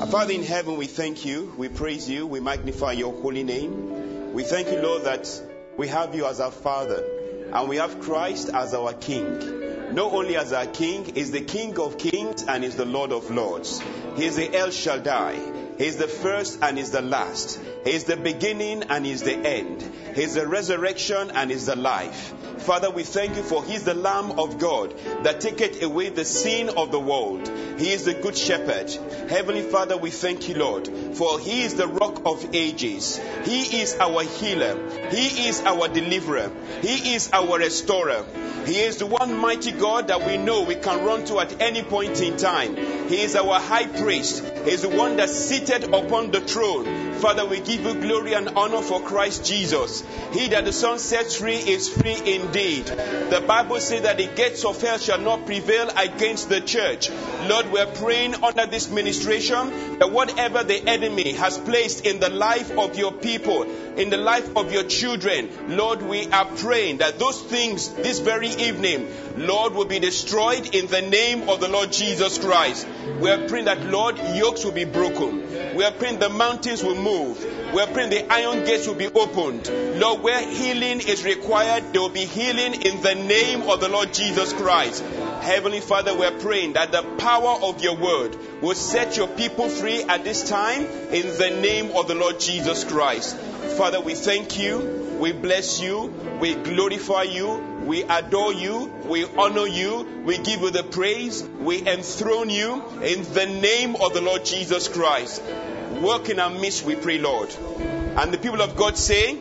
Father in heaven, we thank you, we praise you, we magnify your holy name. We thank you, Lord, that we have you as our Father and we have Christ as our King. Not only as our King, He's the King of Kings and He's the Lord of Lords. He is the El Shaddai. He is the first and is the last. He is the beginning and He is the end. He is the resurrection and is the life. Father, we thank you for He is the Lamb of God that taketh away the sin of the world. He is the good shepherd. Heavenly Father, we thank you, Lord, for He is the rock of ages. He is our healer. He is our deliverer. He is our restorer. He is the one mighty God that we know we can run to at any point in time. He is our high priest. He is the one that's seated upon the throne. Father, we give you glory and honor for Christ Jesus. He that the Son sets free is free indeed. The Bible says that the gates of hell shall not prevail against the church. Lord, we're praying under this ministration that whatever the enemy has placed in the life of your people, in the life of your children, Lord, we are praying that those things this very evening, Lord, will be destroyed in the name of the Lord Jesus Christ. We are praying that, Lord, yokes will be broken. We are praying the mountains will move. We are praying the iron gates will be opened. Lord, where healing is required, there will be healing in the name of the Lord Jesus Christ. Heavenly Father, we are praying that the power of your word will set your people free at this time in the name of the Lord Jesus Christ. Father, we thank you, we bless you, we glorify you, we adore you, we honor you, we give you the praise, we enthrone you in the name of the Lord Jesus Christ. Work in our midst, we pray, Lord. And the people of God say,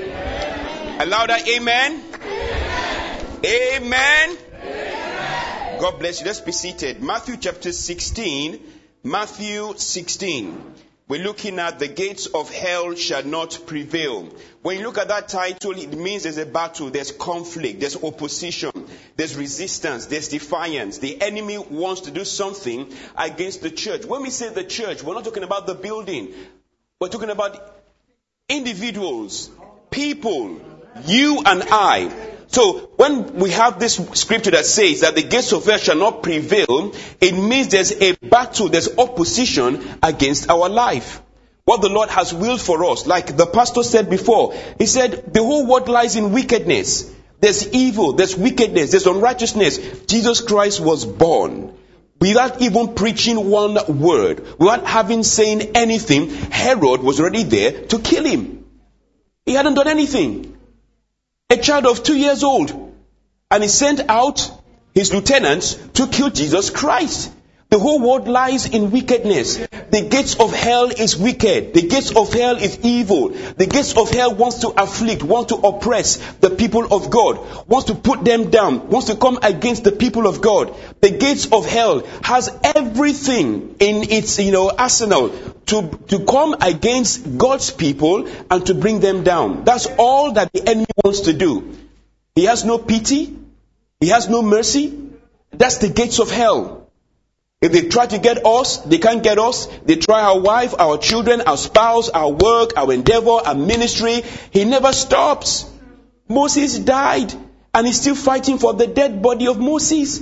Amen. A louder amen. Amen. Amen. Amen. God bless you. Let's be seated. Matthew chapter 16. Matthew 16. We're looking at the gates of hell shall not prevail. When you look at that title, it means there's a battle, there's conflict, there's opposition, there's resistance, there's defiance. The enemy wants to do something against the church. When we say the church, we're not talking about the building. We're talking about individuals, people, you and I. So when we have this scripture that says that the gates of hell shall not prevail, it means there's a battle, there's opposition against our life. What the Lord has willed for us, like the pastor said before, he said the whole world lies in wickedness. There's evil, there's wickedness, there's unrighteousness. Jesus Christ was born without even preaching one word, without having saying anything. Herod was already there to kill him. He hadn't done anything. A child of 2 years old. And he sent out his lieutenants to kill Jesus Christ. The whole world lies in wickedness. The gates of hell is wicked. The gates of hell is evil. The gates of hell wants to afflict, wants to oppress the people of God, wants to put them down, wants to come against the people of God. The gates of hell has everything in its arsenal to come against God's people and to bring them down. That's all that the enemy wants to do. He has no pity. He has no mercy. That's the gates of hell. If they try to get us, they can't get us. They try our wife, our children, our spouse, our work, our endeavor, our ministry. He never stops. Moses died and he's still fighting for the dead body of Moses.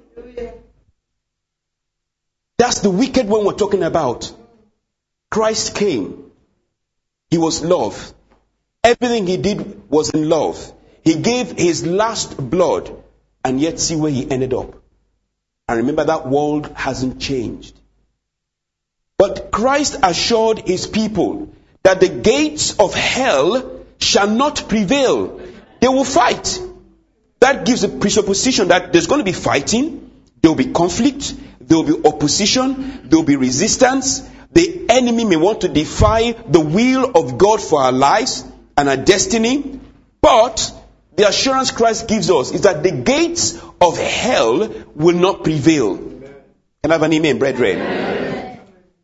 That's the wicked one we're talking about. Christ came. He was love. Everything he did was in love. He gave his last blood, and yet see where he ended up. And remember, that world hasn't changed. But Christ assured his people that the gates of hell shall not prevail. They will fight. That gives a presupposition that there's going to be fighting, there will be conflict, there will be opposition, there will be resistance. The enemy may want to defy the will of God for our lives and our destiny. But the assurance Christ gives us is that the gates of hell will not prevail. Can I have an amen, brethren? Amen.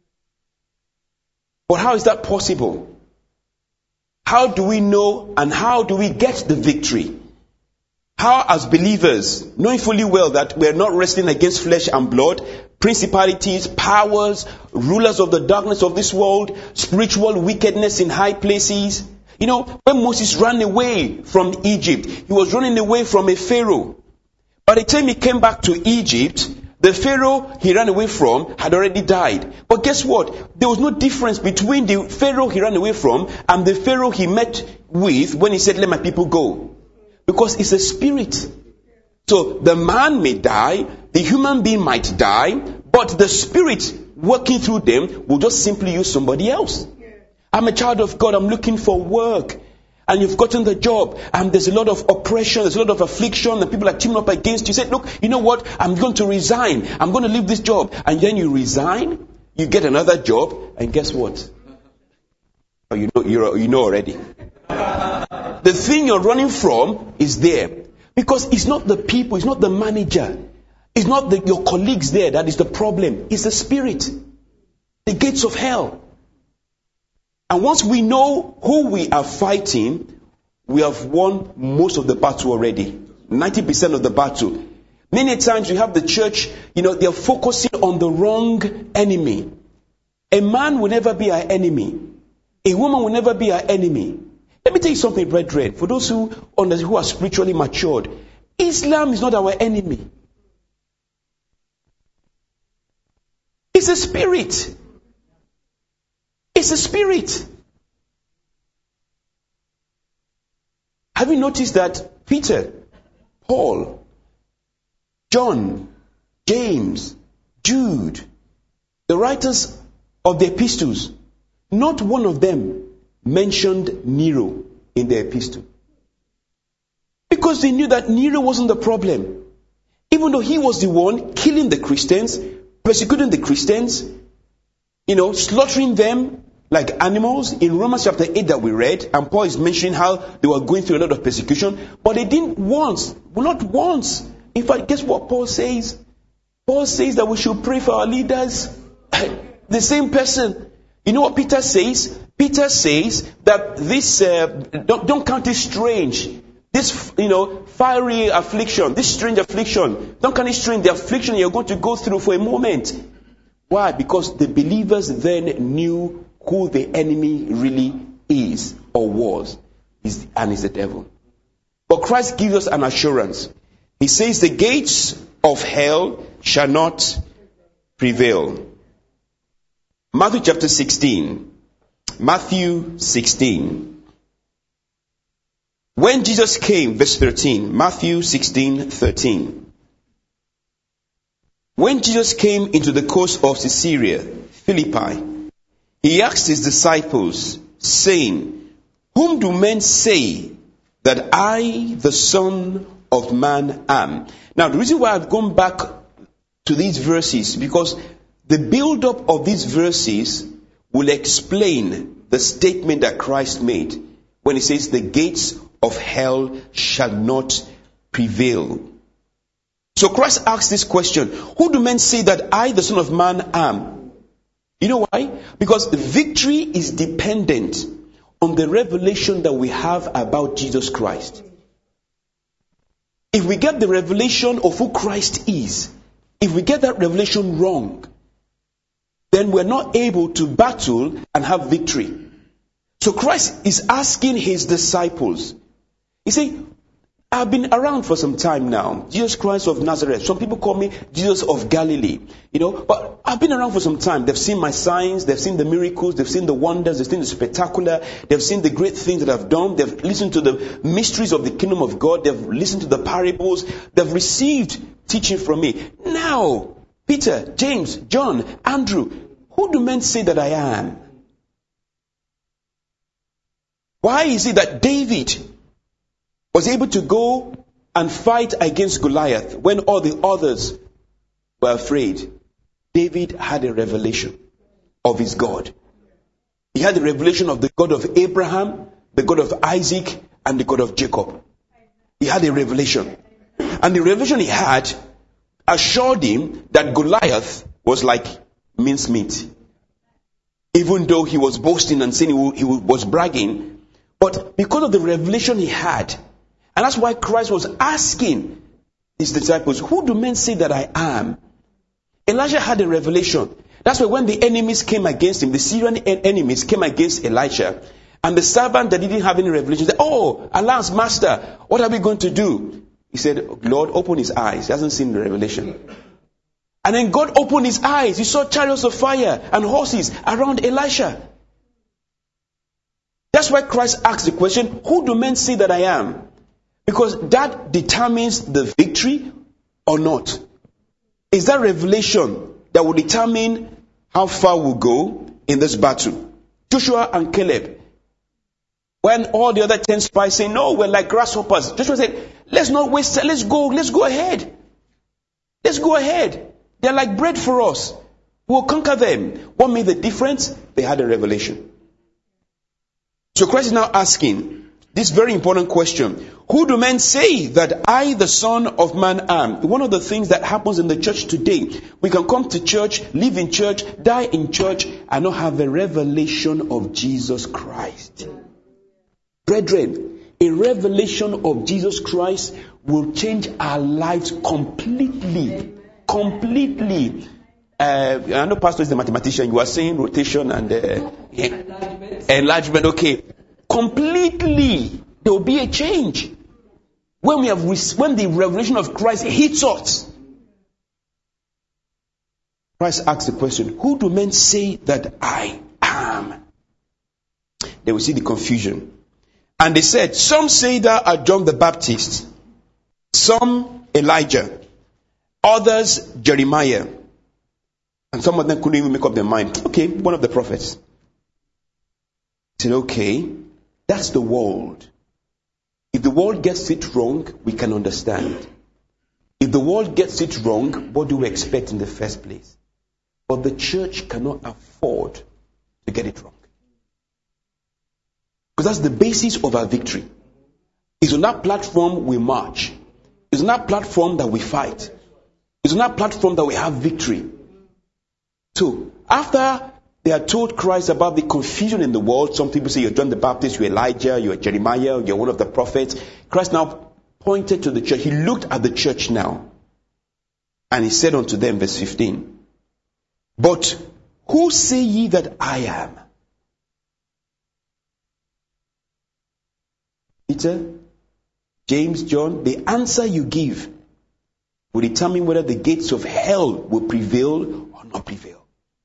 But how is that possible? How do we know and how do we get the victory? How, as believers, knowing fully well that we are not wrestling against flesh and blood, principalities, powers, rulers of the darkness of this world, spiritual wickedness in high places. When Moses ran away from Egypt, he was running away from a Pharaoh. By the time he came back to Egypt, The Pharaoh he ran away from had already died. But guess what? There was no difference between the Pharaoh he ran away from and the Pharaoh he met with when he said, let my people go. Because it's a spirit. So the man may die, the human being might die, but the spirit working through them will just simply use somebody else. I'm a child of God, I'm looking for work. And you've gotten the job, and there's a lot of oppression, there's a lot of affliction, and people are teaming up against you. You say, look, you know what? I'm going to resign. I'm going to leave this job. And then you resign, you get another job, and guess what? Oh, you know already. The thing you're running from is there. Because it's not the people, it's not the manager, it's not your colleagues there that is the problem. It's the spirit. The gates of hell. And once we know who we are fighting, we have won most of the battle already. 90% of the battle. Many times we have the church, they're focusing on the wrong enemy. A man will never be our enemy. A woman will never be our enemy. Let me tell you something, brethren. For those who are spiritually matured, Islam is not our enemy. It's a spirit. It's a spirit. Have you noticed that Peter, Paul, John, James, Jude, the writers of the epistles, not one of them mentioned Nero in their epistle? Because they knew that Nero wasn't the problem. Even though he was the one killing the Christians, persecuting the Christians, slaughtering them like animals. In Romans chapter 8 that we read, and Paul is mentioning how they were going through a lot of persecution, but they didn't once, not once. In fact, guess what Paul says? Paul says that we should pray for our leaders. The same person. You know what Peter says? Peter says that this, don't count it strange. This, fiery affliction, this strange affliction, don't count it strange, the affliction you're going to go through for a moment. Why? Because the believers then knew who the enemy really is or was, and is the devil. But Christ gives us an assurance. He says the gates of hell shall not prevail. Matthew chapter 16. Matthew 16. When Jesus came, verse 13, Matthew 16:13. When Jesus came into the coast of Caesarea Philippi, he asked his disciples, saying, whom do men say that I, the Son of Man, am? Now, the reason why I've gone back to these verses, because the build-up of these verses will explain the statement that Christ made when he says the gates of hell shall not prevail. So Christ asked this question, who do men say that I, the Son of Man, am? You know why? Because victory is dependent on the revelation that we have about Jesus Christ. If we get the revelation of who Christ is, if we get that revelation wrong, then we're not able to battle and have victory. So Christ is asking his disciples. He said, I've been around for some time now. Jesus Christ of Nazareth. Some people call me Jesus of Galilee. But I've been around for some time. They've seen my signs. They've seen the miracles. They've seen the wonders. They've seen the spectacular. They've seen the great things that I've done. They've listened to the mysteries of the kingdom of God. They've listened to the parables. They've received teaching from me. Now, Peter, James, John, Andrew, who do men say that I am? Why is it that David was able to go and fight against Goliath when all the others were afraid? David had a revelation of his God. He had a revelation of the God of Abraham, the God of Isaac, and the God of Jacob. He had a revelation. And the revelation he had assured him that Goliath was like mincemeat. Even though he was boasting and saying he was bragging, but because of the revelation he had, and that's why Christ was asking his disciples, who do men say that I am? Elijah had a revelation. That's why when the enemies came against him, the Syrian enemies came against Elisha, and the servant that didn't have any revelation said, oh, alas, master, what are we going to do? He said, Lord, open his eyes. He hasn't seen the revelation. And then God opened his eyes. He saw chariots of fire and horses around Elisha. That's why Christ asked the question, who do men say that I am? Because that determines the victory or not. Is that revelation that will determine how far we'll go in this battle? Joshua and Caleb, when all the other 10 spies say, no, we're like grasshoppers. Joshua said, let's not waste time. Let's go ahead. Let's go ahead. They're like bread for us. We'll conquer them. What made the difference? They had a revelation. So Christ is now asking this very important question. Who do men say that I, the Son of Man, am? One of the things that happens in the church today, we can come to church, live in church, die in church, and not have a revelation of Jesus Christ. Brethren, a revelation of Jesus Christ will change our lives completely. Completely. I know Pastor is the mathematician. You are saying rotation and enlargement. Okay. Completely. There will be a change. When the revelation of Christ hits us. Christ asks the question, who do men say that I am? They will see the confusion. And they said, some say that are John the Baptist, some Elijah, others Jeremiah. And some of them couldn't even make up their mind. Okay, one of the prophets. He said, okay, that's the world. If the world gets it wrong, we can understand. If the world gets it wrong, what do we expect in the first place? But the church cannot afford to get it wrong. Because that's the basis of our victory. It's on that platform we march. It's on that platform that we fight. It's on that platform that we have victory. So, after they are told Christ about the confusion in the world, some people say you're John the Baptist, you're Elijah, you're Jeremiah, you're one of the prophets. Christ now pointed to the church. He looked at the church now. And he said unto them, verse 15, but who say ye that I am? Peter, James, John, the answer you give will determine whether the gates of hell will prevail or not prevail.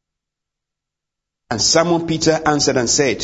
And Simon Peter answered and said,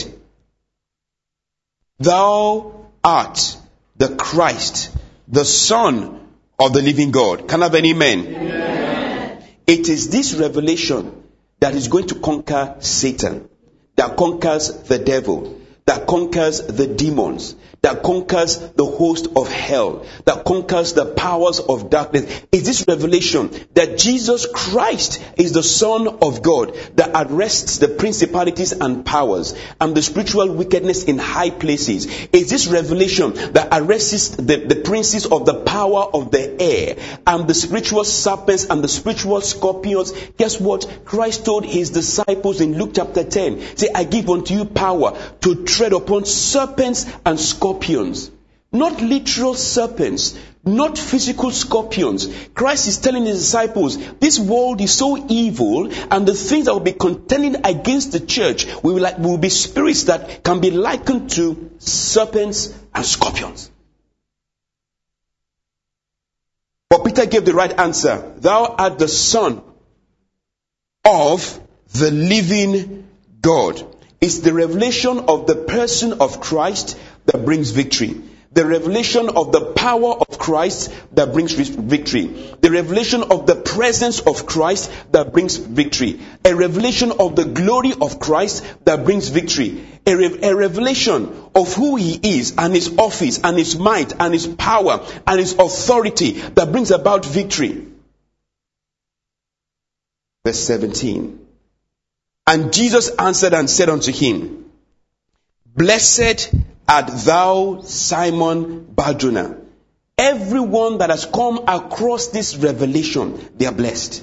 thou art the Christ, the Son of the living God. Can I have an amen? Amen. It is this revelation that is going to conquer Satan, that conquers the devil, that conquers the demons, that conquers the host of hell, that conquers the powers of darkness. Is this revelation that Jesus Christ is the Son of God, that arrests the principalities and powers and the spiritual wickedness in high places. Is this revelation that arrests the princes of the power of the air and the spiritual serpents and the spiritual scorpions. Guess what? Christ told his disciples in Luke chapter 10, say, I give unto you power to tread upon serpents and scorpions. Not literal serpents, not physical scorpions. Christ is telling his disciples, this world is so evil, and the things that will be contending against the church will be spirits that can be likened to serpents and scorpions. But Peter gave the right answer. Thou art the Son of the living God. It's the revelation of the person of Christ that brings victory. The revelation of the power of Christ that brings victory. The revelation of the presence of Christ that brings victory. A revelation of the glory of Christ that brings victory. A revelation of who he is and his office and his might and his power and his authority that brings about victory. Verse 17. And Jesus answered and said unto him, blessed art thou, Simon Bar-Jonah. Everyone that has come across this revelation, they are blessed.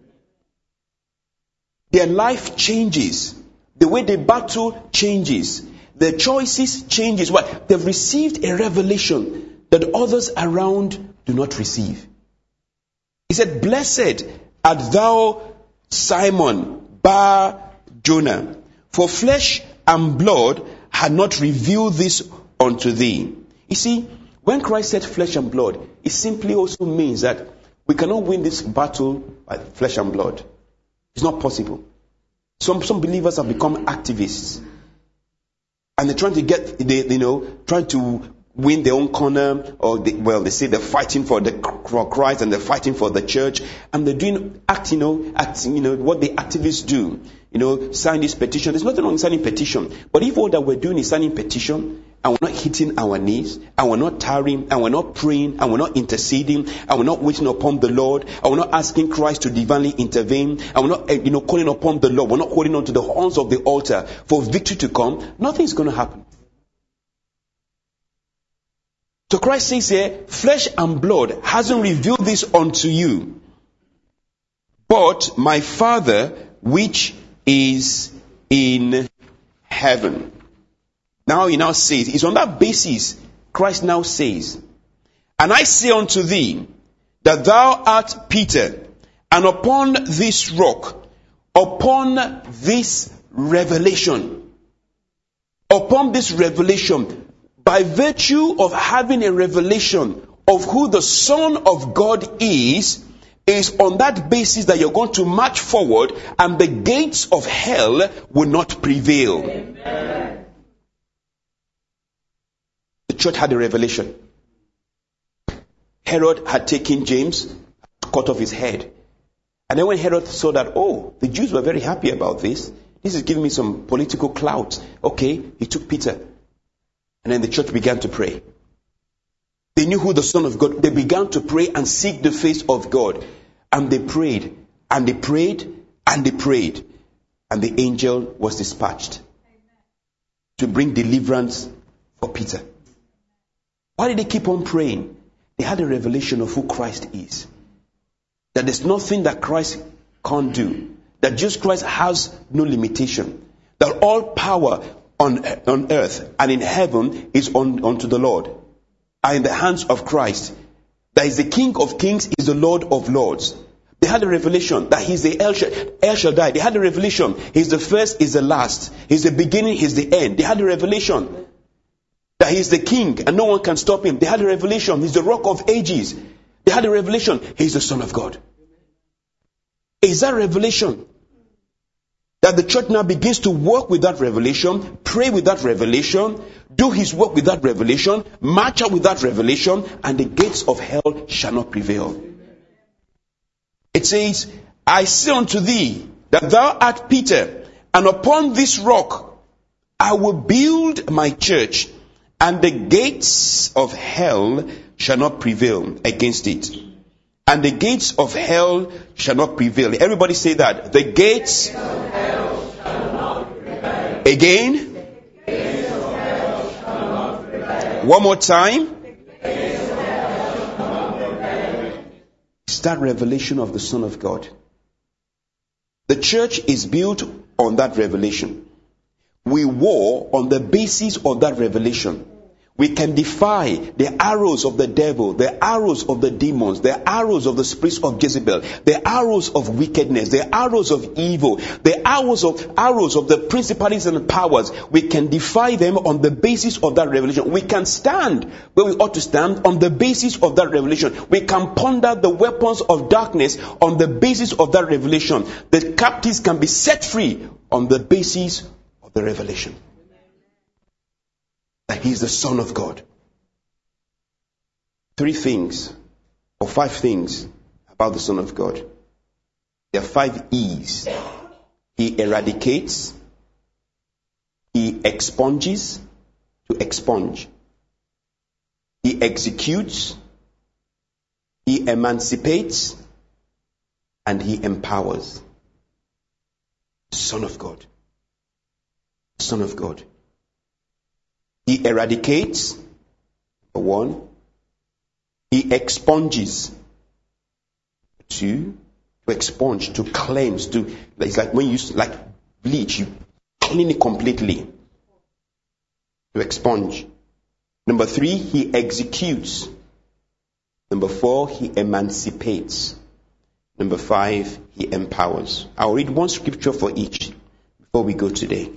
Their life changes. The way they battle changes. Their choices changes. Why? They've received a revelation that others around do not receive. He said, blessed art thou, Simon Bar-Jonah, for flesh and blood had not revealed this unto thee. You see, when Christ said flesh and blood, it simply also means that We cannot win this battle by flesh and blood. It's not possible. Some believers have become activists. And they're trying to trying to win their own corner, or they say they're fighting for Christ and they're fighting for the church, and they're doing what the activists do. Sign this petition. There's nothing wrong with signing petition, but if all that we're doing is signing petition, and we're not hitting our knees, and we're not tarrying, and we're not praying, and we're not interceding, and we're not waiting upon the Lord, and we're not asking Christ to divinely intervene, and we're not calling upon the Lord, we're not holding on to the horns of the altar for victory to come, nothing's going to happen. So Christ says here, flesh and blood hasn't revealed this unto you, but my Father which is in heaven. Now he now says, it's on that basis, Christ now says, and I say unto thee, that thou art Peter, and upon this rock, upon this revelation, by virtue of having a revelation of who the Son of God is on that basis that you're going to march forward, and the gates of hell will not prevail. Amen. The church had a revelation. Herod had taken James, cut off his head. And then when Herod saw that, the Jews were very happy about this. This is giving me some political clout. Okay, he took Peter. And then the church began to pray. They knew who the Son of God. They began to pray and seek the face of God. And they prayed, and they prayed, and they prayed. And the angel was dispatched to bring deliverance for Peter. Why did they keep on praying? They had a revelation of who Christ is. That there's nothing that Christ can't do. That Jesus Christ has no limitation. That all power on earth and in heaven is unto the Lord, are in the hands of Christ. That is the King of Kings, is the Lord of Lords. They had a revelation that he's the El Shaddai. They had a revelation. He's the first, he's the last. He's the beginning, he's the end. They had a revelation that he's the King and no one can stop him. They had a revelation. He's the Rock of Ages. They had a revelation. He's the Son of God. Is that revelation? That the church now begins to work with that revelation, pray with that revelation, do his work with that revelation, march out with that revelation, and the gates of hell shall not prevail. It says, I say unto thee, that thou art Peter, and upon this rock I will build my church, and the gates of hell shall not prevail against it. And the gates of hell shall not prevail. Everybody say that. The gates of hell shall not prevail. Again. The gates of hell shall not prevail. One more time. The gates of hell shall not prevail. It's that revelation of the Son of God. The church is built on that revelation. We war on the basis of that revelation. We can defy the arrows of the devil, the arrows of the demons, the arrows of the spirits of Jezebel, the arrows of wickedness, the arrows of evil, the arrows of the principalities and powers. We can defy them on the basis of that revelation. We can stand where we ought to stand on the basis of that revelation. We can ponder the weapons of darkness on the basis of that revelation. The captives can be set free on the basis of the revelation. That he is the Son of God. 3 things or 5 things about the Son of God. There are 5 E's. He eradicates. He expunges, to expunge. He executes. He emancipates. And he empowers. Son of God. Son of God. He eradicates, 1. He expunges, 2. To expunge, to cleanse, it's like when you use like bleach, you clean it completely. To expunge. 3, he executes. 4, he emancipates. 5, he empowers. I'll read one scripture for each before we go today.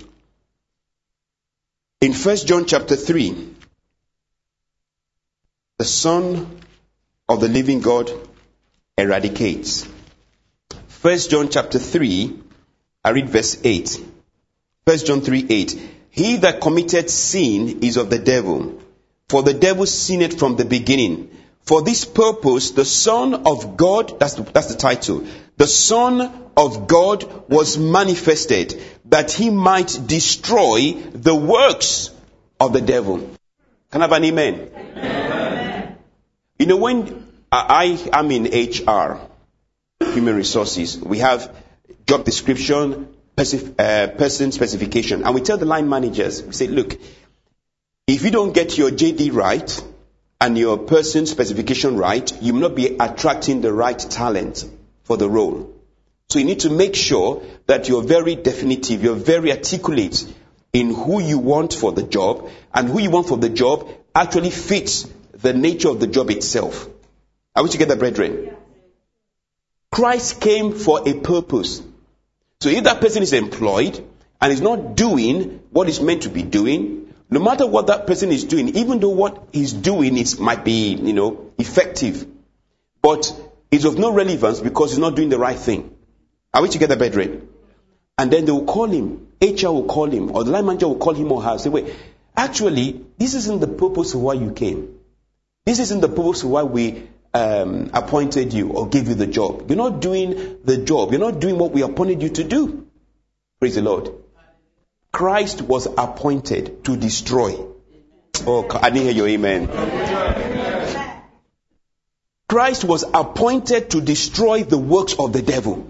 In 1 John chapter 3, the Son of the living God eradicates. 1 John chapter 3, I read verse 8. 1 John 3:8. He that committed sin is of the devil, for the devil sinned from the beginning. For this purpose, the Son of God, that's the title, the Son of God was manifested, that he might destroy the works of the devil. Can I have an amen? Amen. You know, when I am in HR, human resources, we have job description, person specification, and we tell the line managers, we say, look, if you don't get your JD right and your person specification right, you will not be attracting the right talent for the role. So you need to make sure that you're very definitive, you're very articulate in who you want for the job, and who you want for the job actually fits the nature of the job itself. Are we together, brethren? Christ came for a purpose. So if that person is employed and is not doing what he's meant to be doing, no matter what that person is doing, even though what he's doing might be, effective, but it's of no relevance because he's not doing the right thing. Are we together, brethren? And then they will call him, HR will call him, or the line manager will call him or her, say, wait, actually, this isn't the purpose of why you came. This isn't the purpose of why we appointed you or gave you the job. You're not doing the job. You're not doing what we appointed you to do. Praise the Lord. Christ was appointed to destroy. Oh, I didn't hear your amen. Christ was appointed to destroy the works of the devil.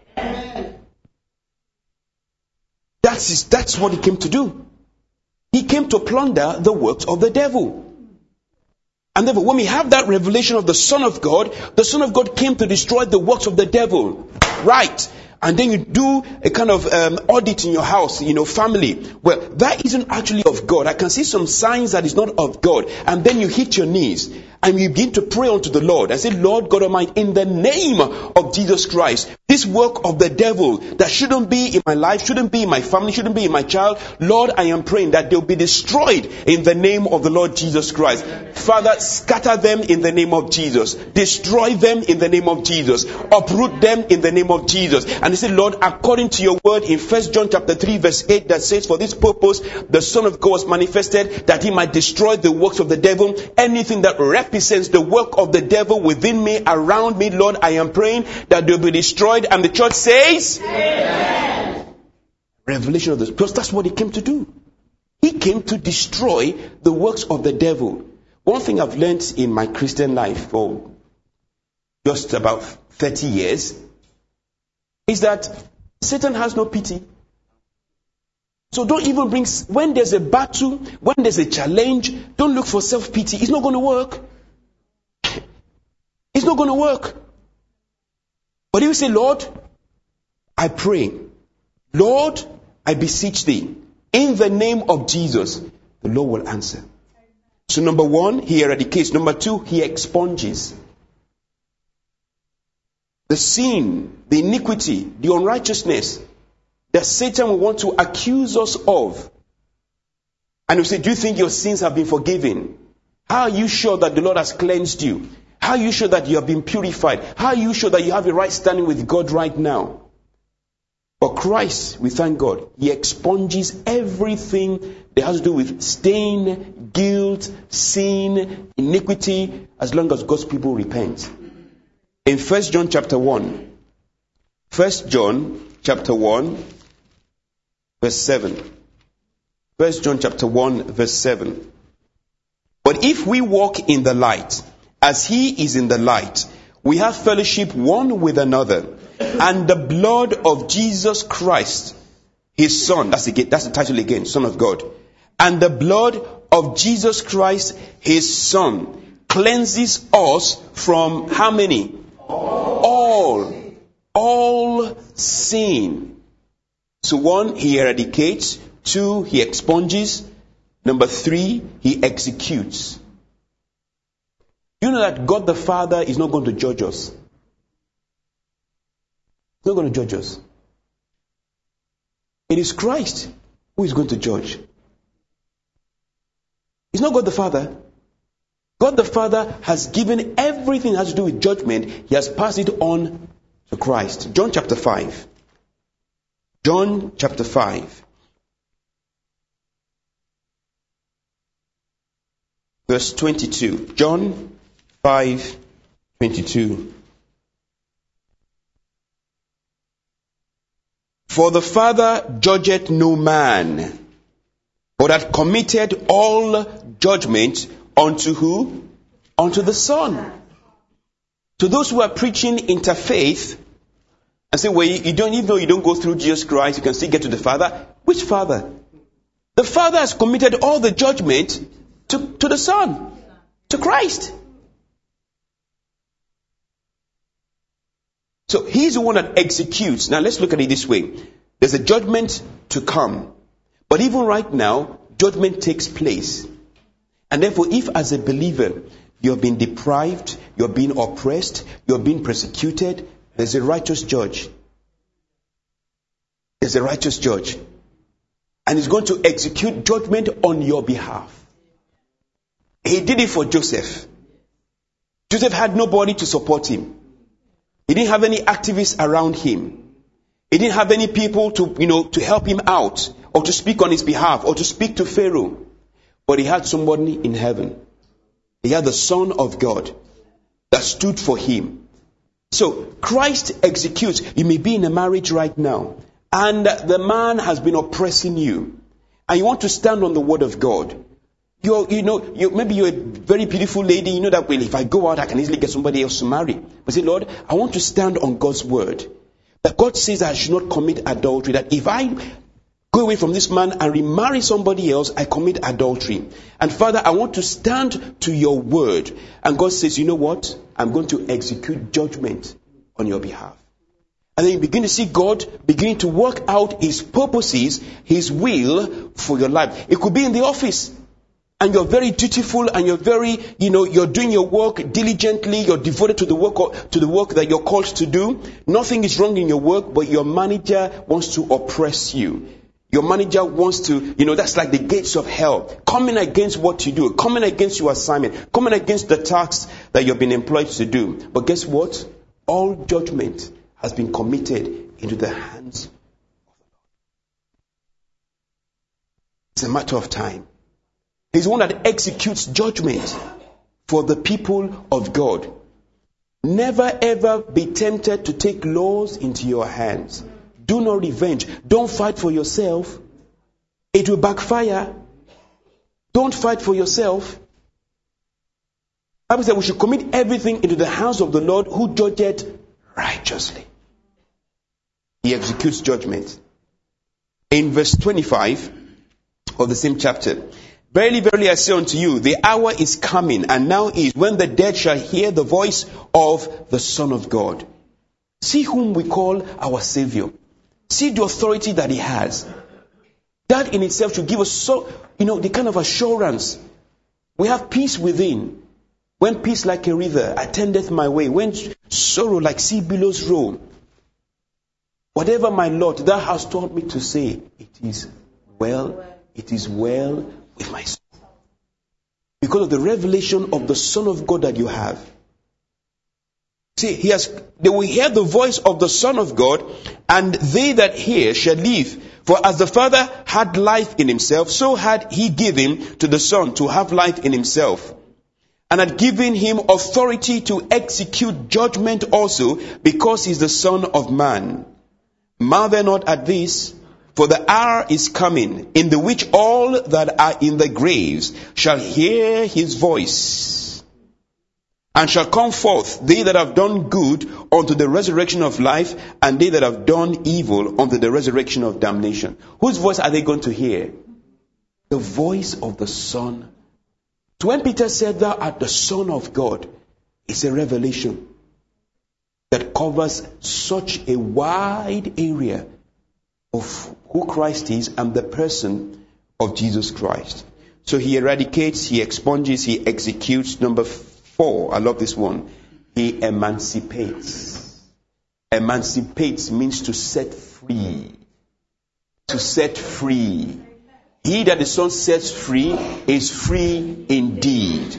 That's what he came to do. He came to plunder the works of the devil. And therefore, when we have that revelation of the Son of God came to destroy the works of the devil. Right. And then you do a kind of audit in your house, family. Well, that isn't actually of God. I can see some signs that is not of God. And then you hit your knees and you begin to pray unto the Lord and say, Lord God Almighty, in the name of Jesus Christ, this work of the devil that shouldn't be in my life, shouldn't be in my family, shouldn't be in my child, Lord, I am praying that they'll be destroyed in the name of the Lord Jesus Christ. Father, scatter them in the name of Jesus. Destroy them in the name of Jesus. Uproot them in the name of Jesus. And he said, Lord, according to your word in 1 John chapter 3 verse 8 that says, for this purpose the Son of God was manifested, that he might destroy the works of the devil. Anything that represents the work of the devil within me, around me, Lord, I am praying that they'll be destroyed. And the church says, Amen. Revelation of this, because that's what he came to do. He came to destroy the works of the devil. One thing I've learned in my Christian life for just about 30 years is that Satan has no pity. So don't even bring, when there's a battle, when there's a challenge, don't look for self-pity. It's not going to work. It's not going to work. But if you say, Lord, I pray, Lord, I beseech thee, in the name of Jesus, the Lord will answer. So number one, he eradicates. Number two, he expunges. The sin, the iniquity, the unrighteousness that Satan will want to accuse us of. And he'll say, do you think your sins have been forgiven? How are you sure that the Lord has cleansed you? How are you sure that you have been purified? How are you sure that you have a right standing with God right now? But Christ, we thank God, he expunges everything that has to do with stain, guilt, sin, iniquity, as long as God's people repent. In 1 John chapter 1, 1 John chapter 1, verse 7. 1 John chapter 1, verse 7. But if we walk in the light, as he is in the light, we have fellowship one with another, and the blood of Jesus Christ, his Son, that's the title again, Son of God, and the blood of Jesus Christ, his Son, cleanses us from how many? All sin. So one, he eradicates. Two, he expunges. Number three, he executes. You know that God the Father is not going to judge us. He's not going to judge us. It is Christ who is going to judge. It's not God the Father. God the Father has given everything that has to do with judgment. He has passed it on to Christ. John chapter 5. John chapter 5. Verse 22. John 5, 22. For the Father judgeth no man, but hath committed all judgment unto who? Unto the Son. To those who are preaching interfaith and say, well, you don't, even though you don't go through Jesus Christ, you can still get to the Father. Which Father? The Father has committed all the judgment to the Son, to Christ. So he's the one that executes. Now let's look at it this way. There's a judgment to come. But even right now, judgment takes place. And therefore, if as a believer, you're being deprived, you're being oppressed, you're being persecuted, there's a righteous judge. There's a righteous judge. And he's going to execute judgment on your behalf. He did it for Joseph. Joseph had nobody to support him. He didn't have any activists around him. He didn't have any people to help him out or to speak on his behalf or to speak to Pharaoh. But he had somebody in heaven. He had the Son of God that stood for him. So Christ executes. You may be in a marriage right now and the man has been oppressing you and you want to stand on the word of God. Maybe you're a very beautiful lady. You know that, well, if I go out, I can easily get somebody else to marry. But say, Lord, I want to stand on God's word. That God says I should not commit adultery. That if I go away from this man and remarry somebody else, I commit adultery. And Father, I want to stand to your word. And God says, you know what? I'm going to execute judgment on your behalf. And then you begin to see God beginning to work out his purposes, his will for your life. It could be in the office. And you're very dutiful and you're very, you're doing your work diligently. You're devoted to the work that you're called to do. Nothing is wrong in your work, but your manager wants to oppress you. Your manager wants to, that's like the gates of hell. Coming against what you do. Coming against your assignment. Coming against the tasks that you've been employed to do. But guess what? All judgment has been committed into the hands of the Lord. It's a matter of time. He's the one that executes judgment for the people of God. Never ever be tempted to take laws into your hands. Do not revenge. Don't fight for yourself. It will backfire. Don't fight for yourself. The Bible says we should commit everything into the hands of the Lord who judgeth righteously. He executes judgment. In verse 25 of the same chapter, verily, verily, I say unto you, the hour is coming, and now is, when the dead shall hear the voice of the Son of God. See whom we call our Savior. See the authority that he has. That in itself should give us the kind of assurance. We have peace within. When peace like a river attendeth my way, when sorrow like sea billows roll. Whatever my Lord thou hast taught me to say, it is well with my soul. Because of the revelation of the Son of God that you have. See, they will hear the voice of the Son of God, and they that hear shall live. For as the Father had life in himself, so had he given to the Son to have life in himself. And had given him authority to execute judgment also, because he is the Son of Man. Marvel not at this, for the hour is coming, in the which all that are in the graves shall hear his voice, and shall come forth, they that have done good unto the resurrection of life, and they that have done evil unto the resurrection of damnation. Whose voice are they going to hear? The voice of the Son. So when Peter said, thou art the Son of God, it's a revelation that covers such a wide area of who Christ is and the person of Jesus Christ. So he eradicates, he expunges, he executes. Number 4, I love this one. He emancipates. Emancipates means to set free. To set free. He that the Son sets free is free indeed.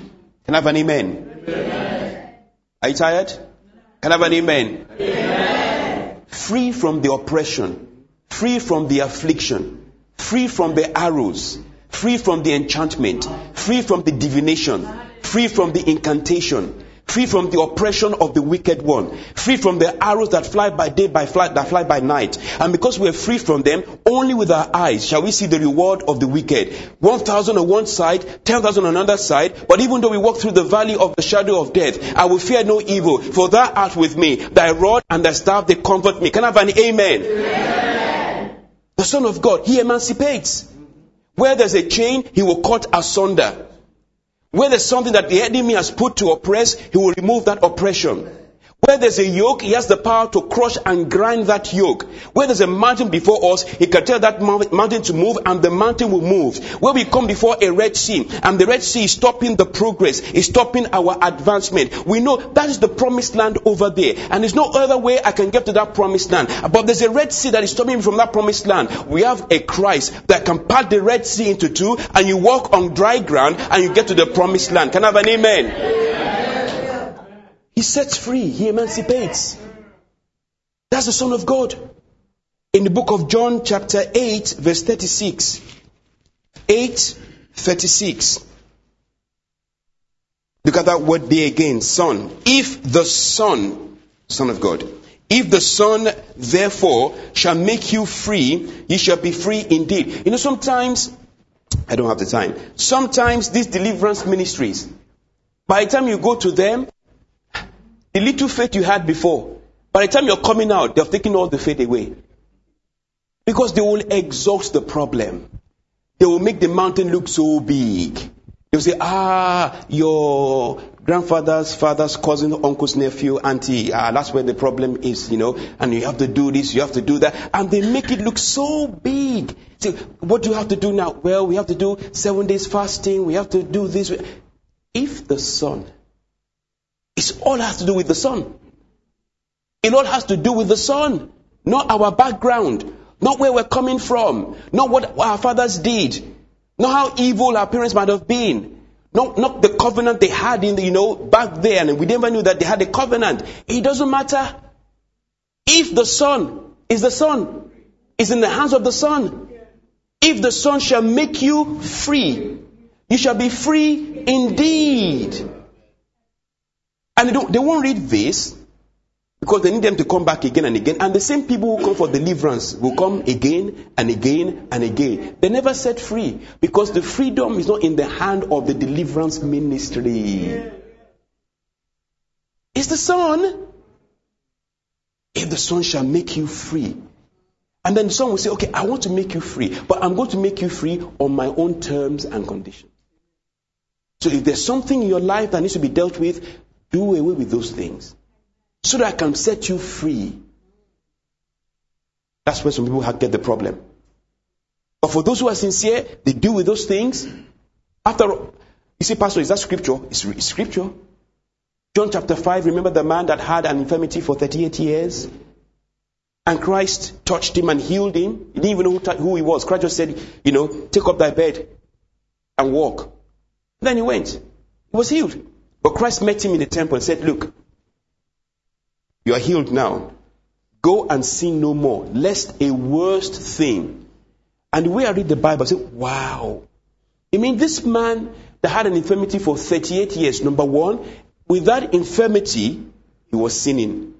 Can I have an amen? Amen. Are you tired? Can I have an amen? Amen. Free from the oppression, free from the affliction, free from the arrows, free from the enchantment, free from the divination, free from the incantation, free from the oppression of the wicked one, free from the arrows that fly by day, that fly by night. And because we are free from them, only with our eyes shall we see the reward of the wicked. 1,000 on one side, 10,000 on another side. But even though we walk through the valley of the shadow of death, I will fear no evil, for thou art with me. Thy rod and thy staff, they comfort me. Can I have an amen? Amen. The Son of God, he emancipates. Where there's a chain, he will cut asunder. Where there's something that the enemy has put to oppress, he will remove that oppression. Where there's a yoke, he has the power to crush and grind that yoke. Where there's a mountain before us, he can tell that mountain to move and the mountain will move. Where we come before a Red Sea and the Red Sea is stopping the progress, is stopping our advancement. We know that is the promised land over there. And there's no other way I can get to that promised land. But there's a Red Sea that is stopping me from that promised land. We have a Christ that can part the Red Sea into two and you walk on dry ground and you get to the promised land. Can I have an amen? Amen. He sets free. He emancipates. That's the Son of God. In the book of John chapter 8 verse 36. 8:36. Look at that word there again. Son. If the Son of God. If the Son therefore shall make you free, ye shall be free indeed. You know, sometimes, I don't have the time. Sometimes these deliverance ministries, by the time you go to them, the little faith you had before, by the time you're coming out, they've taken all the faith away. Because they will exhaust the problem. They will make the mountain look so big. They'll say, your grandfather's father's cousin, uncle's nephew, auntie, that's where the problem is, and you have to do this, you have to do that. And they make it look so big. So, what do you have to do now? Well, we have to do 7 days fasting, we have to do this. If the Son, it all has to do with the Son. It all has to do with the Son. Not our background. Not where we're coming from. Not what our fathers did. Not how evil our parents might have been. Not the covenant they had back there. And we never knew that they had a covenant. It doesn't matter. If the Son is the Son, is in the hands of the Son. If the Son shall make you free, you shall be free indeed. And they won't read this because they need them to come back again and again. And the same people who come for deliverance will come again and again and again. They're never set free because the freedom is not in the hand of the deliverance ministry. It's the Son. If the Son shall make you free. And then the Son will say, okay, I want to make you free, but I'm going to make you free on my own terms and conditions. So if there's something in your life that needs to be dealt with, do away with those things so that I can set you free. That's where some people get the problem. But for those who are sincere, they deal with those things. After all, you say, Pastor, is that scripture? It's scripture. John chapter 5, remember the man that had an infirmity for 38 years? And Christ touched him and healed him. He didn't even know who he was. Christ just said, take up thy bed and walk. Then he went. He was healed. But Christ met him in the temple and said, look, you are healed now. Go and sin no more, lest a worst thing. And the way I read the Bible, I say, wow. I mean, this man that had an infirmity for 38 years, number one, with that infirmity, he was sinning.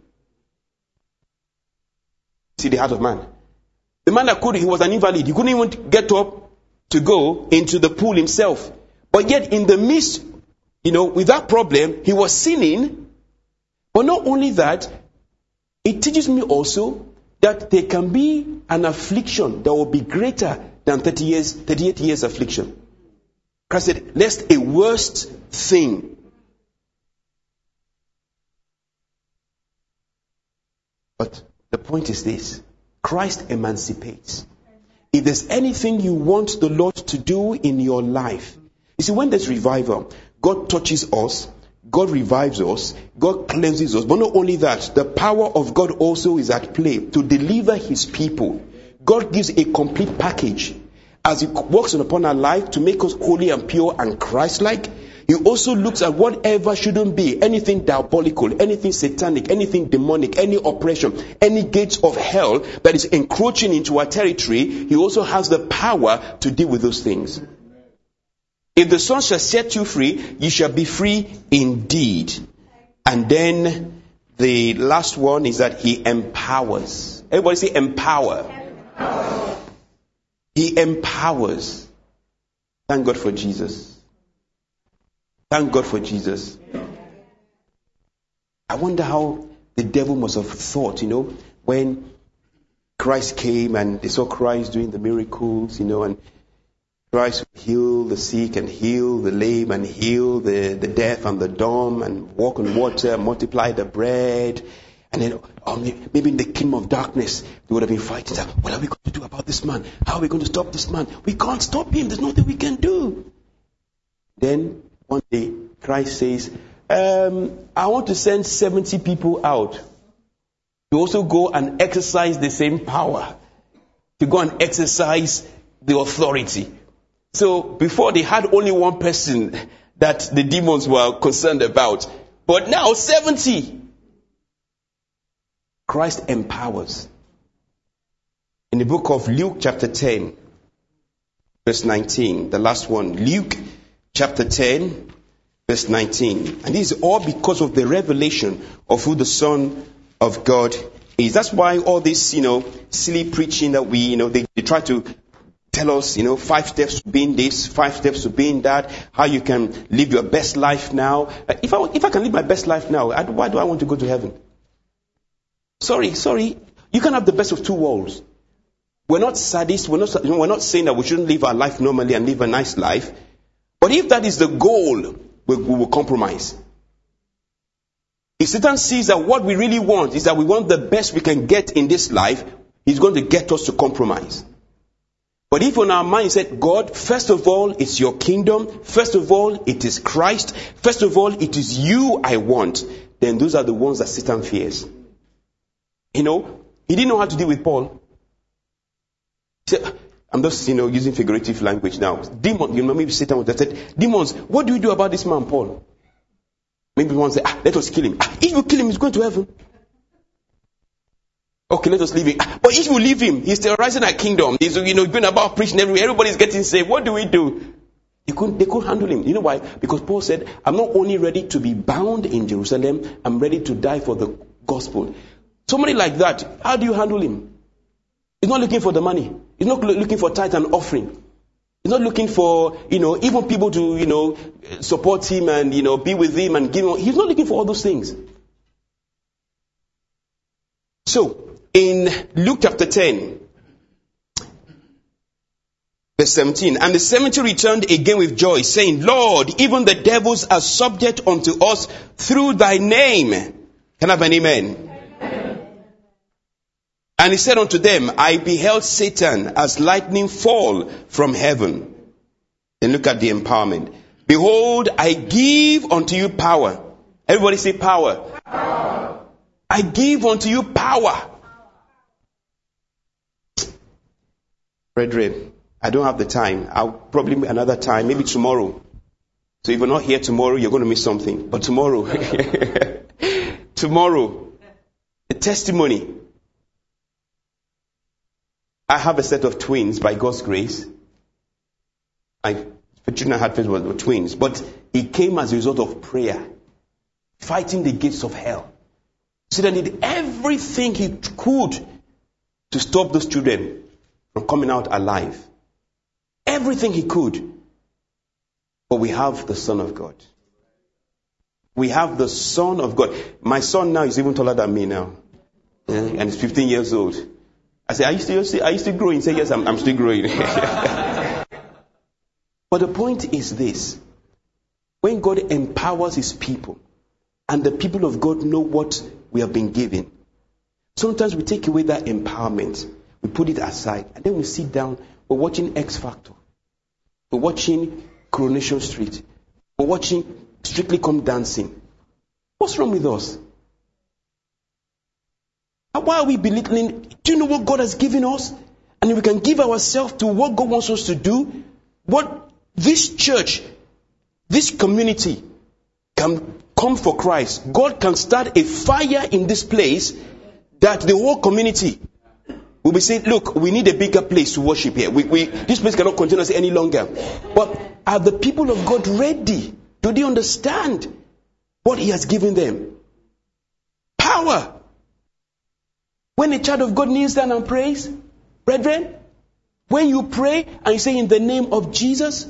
See the heart of man. The man he was an invalid. He couldn't even get up to go into the pool himself. But yet in the midst, with that problem, he was sinning. But not only that, it teaches me also that there can be an affliction that will be greater than 38 years affliction. Christ said, lest a worst thing. But the point is this. Christ emancipates. If there's anything you want the Lord to do in your life, you see, when there's revival, God touches us, God revives us, God cleanses us. But not only that, the power of God also is at play to deliver His people. God gives a complete package as He works upon our life to make us holy and pure and Christ-like. He also looks at whatever shouldn't be, anything diabolical, anything satanic, anything demonic, any oppression, any gates of hell that is encroaching into our territory. He also has the power to deal with those things. If the Son shall set you free, you shall be free indeed. And then the last one is that he empowers. Everybody say empower. He empowers. Thank God for Jesus. Thank God for Jesus. I wonder how the devil must have thought, when Christ came and they saw Christ doing the miracles, and Christ would heal the sick and heal the lame and heal the deaf and the dumb and walk on water, multiply the bread. And then maybe in the kingdom of darkness, they would have been fighting. What are we going to do about this man? How are we going to stop this man? We can't stop him. There's nothing we can do. Then one day, Christ says, I want to send 70 people out to also go and exercise the same power, to go and exercise the authority. So before they had only one person that the demons were concerned about, but now 70. Christ empowers. In the book of Luke chapter 10, verse 19, the last one, Luke chapter 10, verse 19. And this is all because of the revelation of who the Son of God is. That's why all this, silly preaching that they try to tell us, 5 steps to being this, 5 steps to being that, how you can live your best life now. If I can live my best life now, why do I want to go to heaven? Sorry. You can have the best of two worlds. We're not sadists. We're not saying that we shouldn't live our life normally and live a nice life. But if that is the goal, we will compromise. If Satan sees that what we really want is that we want the best we can get in this life, he's going to get us to compromise. But if on our mind said, God, first of all, it's your kingdom. First of all, it is Christ. First of all, it is you I want. Then those are the ones that Satan fears. He didn't know how to deal with Paul. He said, I'm just, using figurative language now. Maybe Satan would have said, demons, what do we do about this man, Paul? Maybe one said, let us kill him. If you kill him, he's going to heaven. Okay, let us leave him. But if you leave him, he's terrorizing our kingdom. He's, going about preaching everywhere. Everybody's getting saved. What do we do? They couldn't handle him. You know why? Because Paul said, I'm not only ready to be bound in Jerusalem, I'm ready to die for the gospel. Somebody like that, how do you handle him? He's not looking for the money. He's not looking for tithe and offering. He's not looking for, even people to, support him and, be with him and give him. He's not looking for all those things. So, in Luke chapter 10, verse 17, and the 70 returned again with joy, saying, Lord, even the devils are subject unto us through thy name. Can I have an amen? And he said unto them, I beheld Satan as lightning fall from heaven. Then look at the empowerment. Behold, I give unto you power. Everybody say power. Power. I give unto you power. Brethren, I don't have the time. I'll probably another time, maybe tomorrow. So if you're not here tomorrow, you're going to miss something. But tomorrow, the testimony. I have a set of twins by God's grace. The children I had first were twins, but it came as a result of prayer, fighting the gates of hell. Satan did everything he could to stop those children from coming out alive. Everything he could. But we have the Son of God. We have the Son of God. My son now is even taller than me now. And he's 15 years old. I said, are you still growing? He said, yes, I'm still growing. But the point is this. When God empowers his people, and the people of God know what we have been given, sometimes we take away that empowerment. We put it aside. And then we sit down. We're watching X Factor. We're watching Coronation Street. We're watching Strictly Come Dancing. What's wrong with us? Why are we belittling? Do you know what God has given us? And if we can give ourselves to what God wants us to do, what this church this community can come for Christ, God can start a fire in this place that the whole community will be saying, look, we need a bigger place to worship here. This place cannot contain us any longer. But are the people of God ready? Do they understand what He has given them? Power. When a child of God kneels down and prays, brethren, when you pray and you say in the name of Jesus,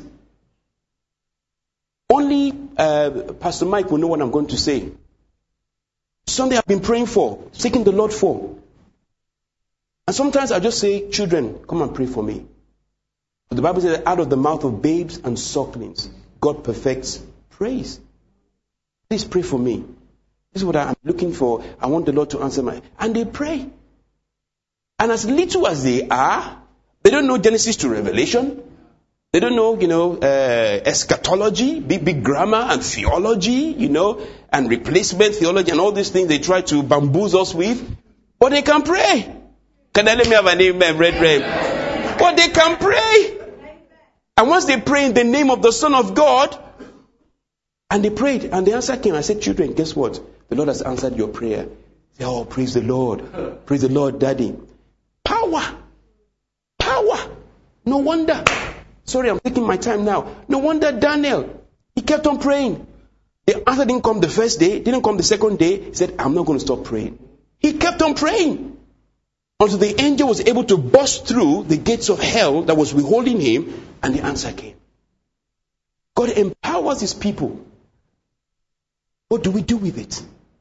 only Pastor Mike will know what I'm going to say. Something I've been praying for, seeking the Lord for. And sometimes I just say, children, come and pray for me. But the Bible says that out of the mouth of babes and sucklings, God perfects praise. Please pray for me. This is what I'm looking for. I want the Lord to answer my... And they pray. And as little as they are, they don't know Genesis to Revelation. They don't know, eschatology, big grammar and theology, and replacement theology and all these things they try to bamboozle us with. But they can pray. Can I let me have an amen, brethren? But they can pray. And once they pray in the name of the Son of God, and they prayed, and the answer came. I said, children, guess what? The Lord has answered your prayer. Say, oh, praise the Lord. Praise the Lord, Daddy. Power. Power. No wonder. Sorry, I'm taking my time now. No wonder Daniel, he kept on praying. The answer didn't come the first day, didn't come the second day. He said, I'm not going to stop praying. He kept on praying until the angel was able to burst through the gates of hell that was withholding him, and the answer came. God empowers His people. What do we do with it?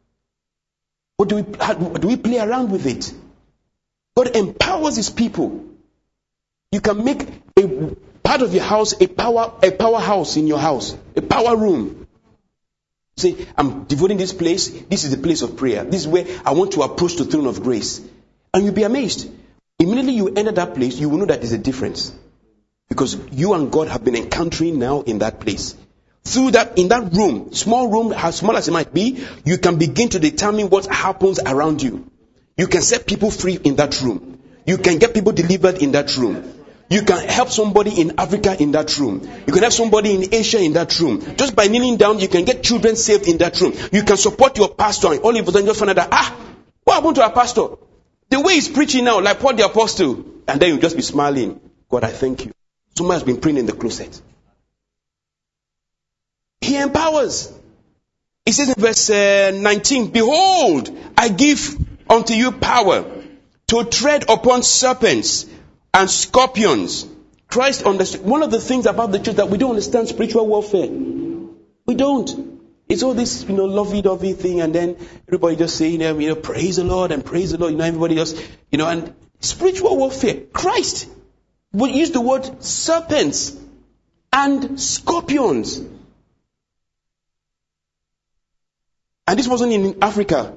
How do we play around with it? God empowers His people. You can make a part of your house a powerhouse in your house, a power room. Say, I'm devoting this place. This is the place of prayer. This is where I want to approach the throne of grace. And you'll be amazed. Immediately you enter that place, you will know that there's a difference. Because you and God have been encountering now in that place. Through that, in that room, small room, as small as it might be, you can begin to determine what happens around you. You can set people free in that room. You can get people delivered in that room. You can help somebody in Africa in that room. You can help somebody in Asia in that room. Just by kneeling down, you can get children saved in that room. You can support your pastor, and all of a sudden just find out that, what happened to our pastor? The way he's preaching now, like Paul the Apostle. And then you just be smiling. God, I thank you. Someone has been praying in the closet. He empowers. He says in verse 19, behold, I give unto you power to tread upon serpents and scorpions. Christ understood. One of the things about the church that we don't understand spiritual warfare. We don't. It's all this, lovey-dovey thing, and then everybody just saying, praise the Lord and praise the Lord. Everybody just, and spiritual warfare. Christ would use the word serpents and scorpions. And this wasn't in Africa.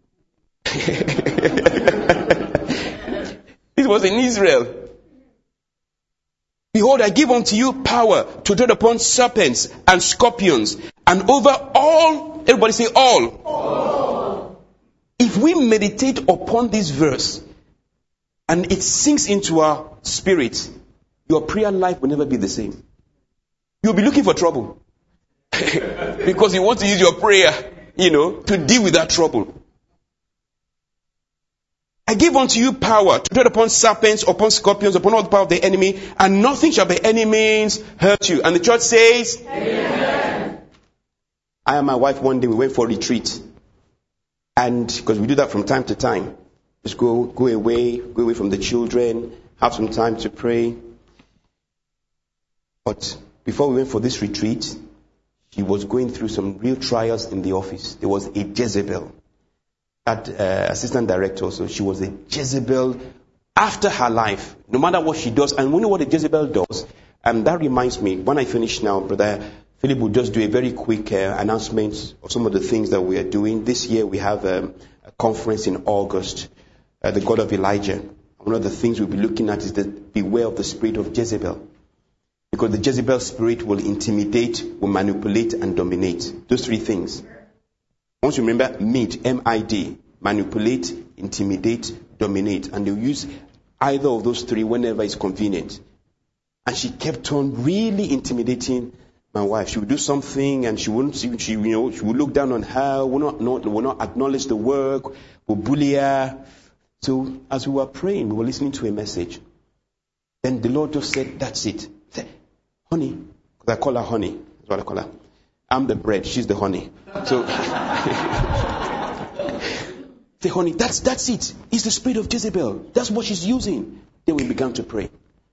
This was in Israel. Behold, I give unto you power to tread upon serpents and scorpions, and over all, everybody say all. If we meditate upon this verse, and it sinks into our spirit, your prayer life will never be the same. You'll be looking for trouble. Because you want to use your prayer, to deal with that trouble. I give unto you power to tread upon serpents, upon scorpions, upon all the power of the enemy, and nothing shall by any means hurt you. And the church says, Amen. I and my wife one day we went for a retreat. And because we do that from time to time. Just go away from the children, have some time to pray. But before we went for this retreat, she was going through some real trials in the office. There was a Jezebel. That assistant director, so she was a Jezebel after her life, no matter what she does. And we know what a Jezebel does. And that reminds me, when I finish now, Brother Philip will just do a very quick announcement of some of the things that we are doing. This year we have a conference in August, the God of Elijah. One of the things we'll be looking at is that beware of the spirit of Jezebel. Because the Jezebel spirit will intimidate, will manipulate, and dominate. Those three things. Once you remember MID, M-I-D, manipulate, intimidate, dominate. And they'll use either of those three whenever it's convenient. And she kept on really intimidating My wife, she would do something and she would look down on her, will not acknowledge the work, will bully her. So as we were praying, we were listening to a message. Then the Lord just said, that's it. He said, honey, because I call her honey. That's what I call her. I'm the bread, she's the honey. So, say, honey, that's it. It's the spirit of Jezebel. That's what she's using. Then we began to pray.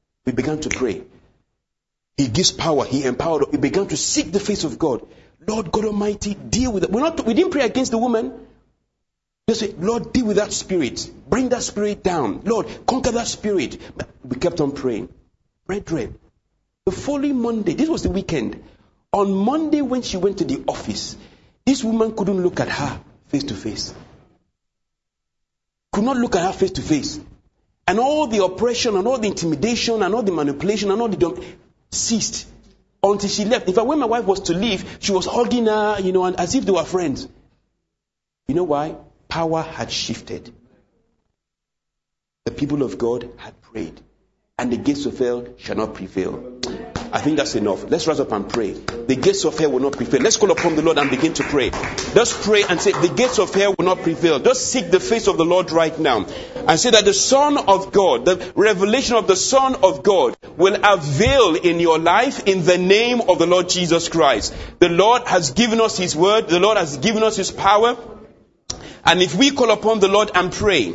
He gives power. He empowered. We began to seek the face of God. Lord God Almighty, deal with it. We didn't pray against the woman. Just say, Lord, deal with that spirit. Bring that spirit down. Lord, conquer that spirit. But we kept on praying. Brethren, the following Monday, this was the weekend. On Monday when she went to the office, this woman couldn't look at her face to face. Could not look at her face to face. And all the oppression and all the intimidation and all the manipulation and all the ceased until she left. In fact, when my wife was to leave, she was hugging her, and as if they were friends. You know why? Power had shifted. The people of God had prayed, and the gates of hell shall not prevail. I think that's enough. Let's rise up and pray. The gates of hell will not prevail. Let's call upon the Lord and begin to pray. Just pray and say, the gates of hell will not prevail. Just seek the face of the Lord right now. And say that the Son of God, the revelation of the Son of God will avail in your life in the name of the Lord Jesus Christ. The Lord has given us His word. The Lord has given us His power. And if we call upon the Lord and pray,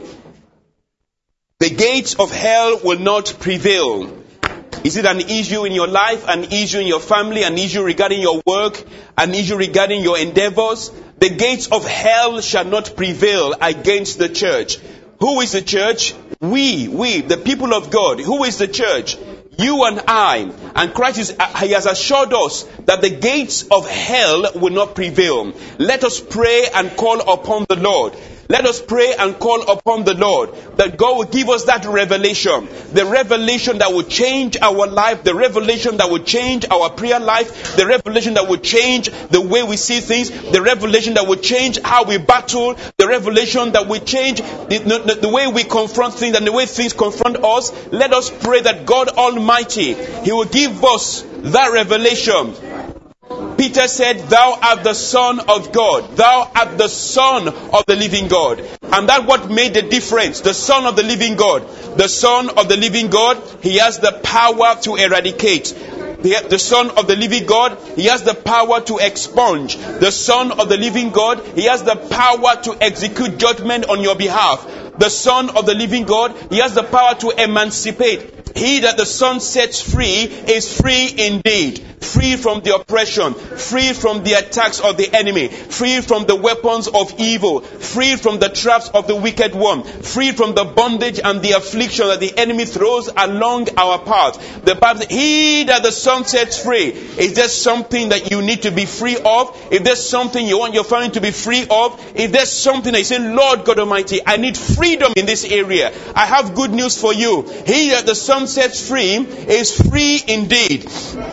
the gates of hell will not prevail. Is it an issue in your life, an issue in your family, an issue regarding your work, an issue regarding your endeavors? The gates of hell shall not prevail against the church. Who is the church? We, the people of God. Who is the church? You and I. And Christ He has assured us that the gates of hell will not prevail. Let us pray and call upon the Lord. Let us pray and call upon the Lord that God will give us that revelation. The revelation that will change our life. The revelation that will change our prayer life. The revelation that will change the way we see things. The revelation that will change how we battle. The revelation that will change the way we confront things and the way things confront us. Let us pray that God Almighty, He will give us that revelation. Peter said, thou art the Son of God. Thou art the Son of the living God. And that's what made the difference. The Son of the living God. The Son of the living God, He has the power to eradicate. The Son of the living God, He has the power to expunge. The Son of the living God, He has the power to execute judgment on your behalf. The Son of the living God, He has the power to emancipate. He that the Son sets free is free indeed. Free from the oppression, free from the attacks of the enemy, free from the weapons of evil, free from the traps of the wicked one, free from the bondage and the affliction that the enemy throws along our path. The Bible says, he that the Son sets free. Is there something that you need to be free of? If there's something you want your family to be free of, if there's something that you say, Lord God Almighty, I need freedom in this area, I have good news for you. He that the Son sets free is free indeed.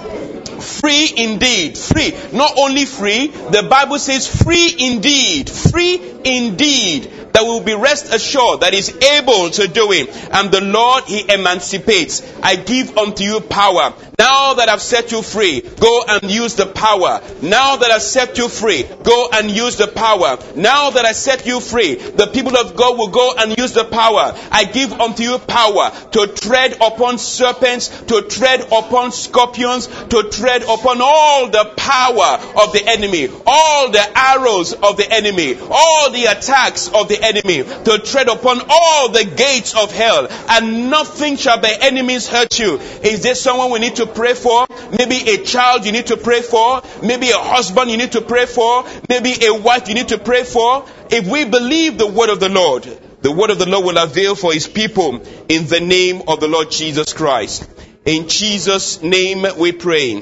Free indeed. Free. Not only free, the Bible says free indeed. Free indeed. That will be rest assured that He's able to do it. And the Lord, He emancipates. I give unto you power. Now that I've set you free, go and use the power. Now that I've set you free, go and use the power. Now that I set you free, the people of God will go and use the power. I give unto you power to tread upon serpents, to tread upon scorpions, to tread upon all the power of the enemy, all the arrows of the enemy, all the attacks of the enemy, to tread upon all the gates of hell, and nothing shall by enemies hurt you. Is there someone we need to pray for? Maybe a child you need to pray for. Maybe a husband you need to pray for. Maybe a wife you need to pray for. If we believe the word of the Lord will avail for His people in the name of the Lord Jesus Christ. In Jesus' name we pray.